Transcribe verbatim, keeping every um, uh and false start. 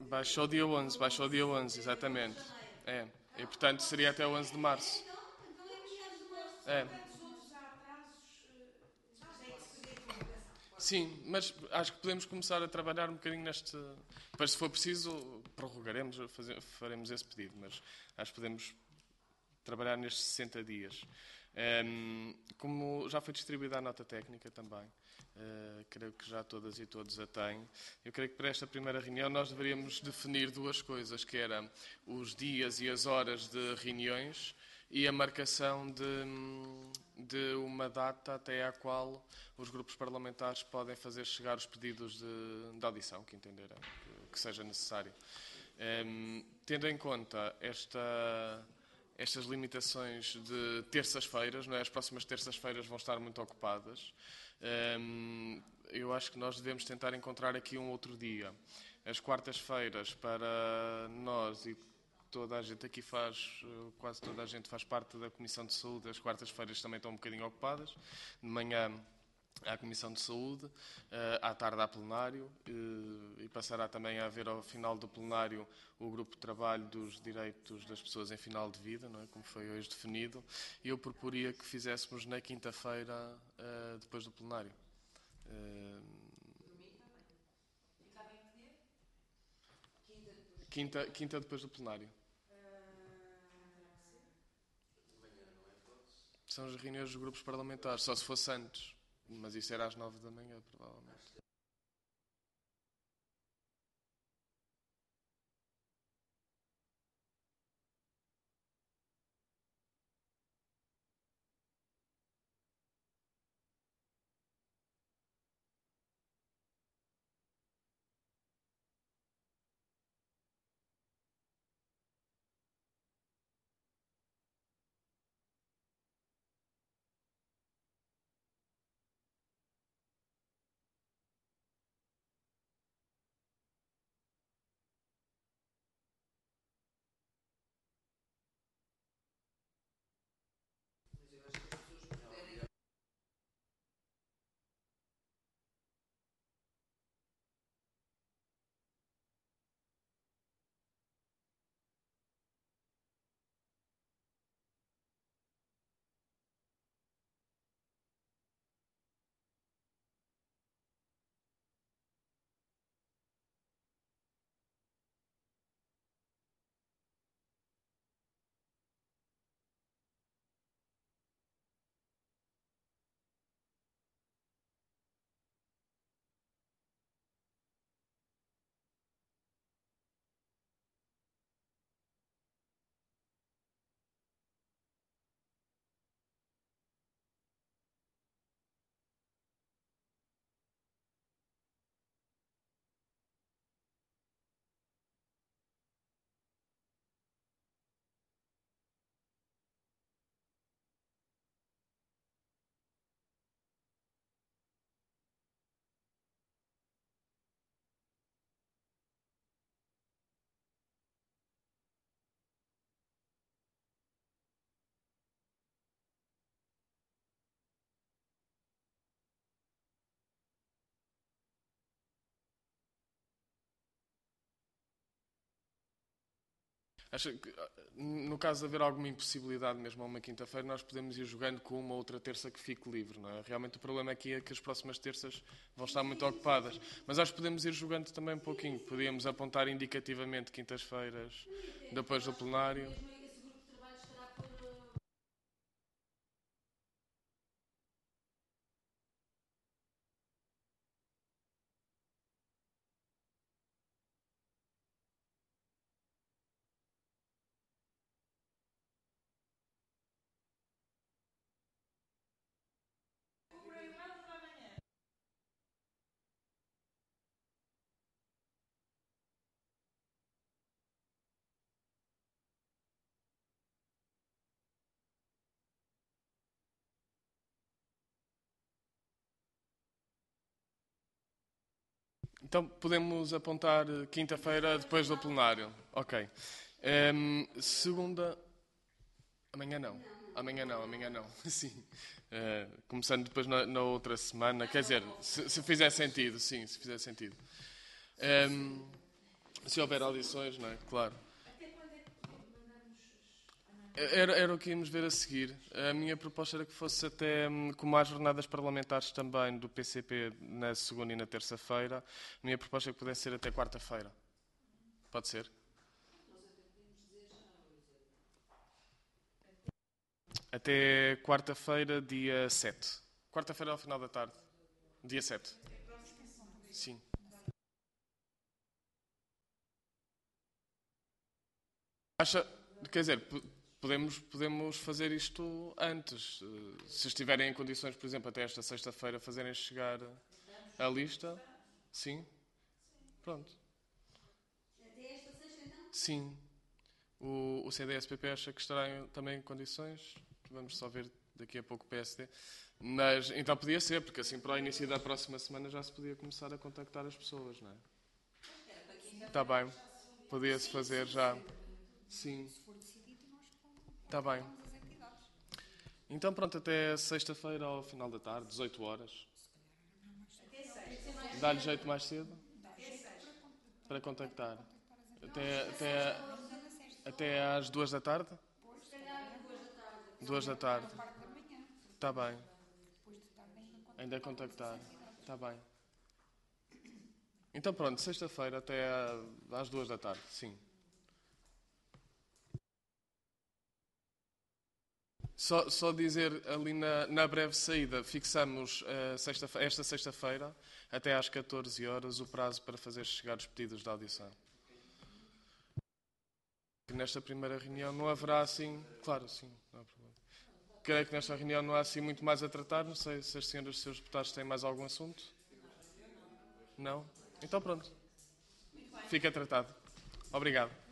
Baixou dia onze, baixou dia onze, exatamente. É. E portanto seria até o onze de março. É. Sim, mas acho que podemos começar a trabalhar um bocadinho neste. Depois, se for preciso, prorrogaremos, fazer- faremos esse pedido, mas acho que podemos trabalhar nestes sessenta dias. Ehm, como já foi distribuída a nota técnica também, eh, creio que já todas e todos a têm. Eu creio que para esta primeira reunião nós deveríamos definir duas coisas, que eram os dias e as horas de reuniões e a marcação de, de uma data até à qual os grupos parlamentares podem fazer chegar os pedidos de, de audição que entenderem que, que seja necessário. Ehm, tendo em conta esta estas limitações de terças-feiras, não é? As próximas terças-feiras vão estar muito ocupadas. Hum, eu acho que nós devemos tentar encontrar aqui um outro dia. As quartas-feiras, para nós e toda a gente aqui faz, quase toda a gente faz parte da Comissão de Saúde, as quartas-feiras também estão um bocadinho ocupadas. De manhã à Comissão de Saúde, à tarde à plenário, e passará também a haver ao final do plenário o grupo de trabalho dos direitos das pessoas em final de vida, não é? Como foi hoje definido. E eu proporia que fizéssemos na quinta-feira, depois do plenário. Quinta, quinta depois do plenário. São as reuniões dos grupos parlamentares, só se fosse antes. Mas isso era às nove da manhã, provavelmente. Acho que, no caso de haver alguma impossibilidade mesmo a uma quinta-feira, nós podemos ir jogando com uma outra terça que fique livre, não é? Realmente o problema aqui é que as próximas terças vão estar muito ocupadas. Mas acho que podemos ir jogando também um pouquinho. Podíamos apontar indicativamente quintas-feiras depois do plenário. Então podemos apontar quinta-feira depois do plenário. Ok. Ehm, segunda. Amanhã não. Amanhã não, amanhã não. Sim. Eh, começando depois na, na outra semana. Quer dizer, se, se fizer sentido, sim, se fizer sentido. Ehm, Se houver audições, não é? Claro. Era, era o que íamos ver a seguir. A minha proposta era que fosse até, hum, como há jornadas parlamentares também do P C P na segunda e na terça-feira, a minha proposta é que pudesse ser até quarta-feira. Pode ser? Até quarta-feira, dia sete. Quarta-feira ao final da tarde. Dia sete. Sim. Acha, quer dizer, po- podemos, podemos fazer isto antes. Eh, Se estiverem em condições, por exemplo, até esta sexta-feira, fazerem chegar a lista. Sim. Pronto. Sim. O, o C D S P P acha que estará em- também em condições. Vamos só ver daqui a pouco o P S D. Mas então podia ser, porque assim para o início da próxima semana já se podia começar a contactar as pessoas, não é? Está bem. Podia-se fazer já. Sim. Está bem. Então pronto, até sexta-feira ao final da tarde, dezoito horas. Dá-lhe jeito mais cedo para contactar. Até, até, até às duas da tarde? Duas da tarde. Está bem. Ainda contactar. Está bem. Então pronto, sexta-feira até às duas da tarde, sim. Só, só dizer ali na, na breve saída, fixamos uh, sexta, esta sexta-feira até às catorze horas o prazo para fazer chegar os pedidos de audição. Que nesta primeira reunião não haverá assim. Claro, sim, não há problema. Creio que nesta reunião não há assim muito mais a tratar. Não sei se as senhoras e os seus deputados têm mais algum assunto. Não? Então pronto. Fica tratado. Obrigado.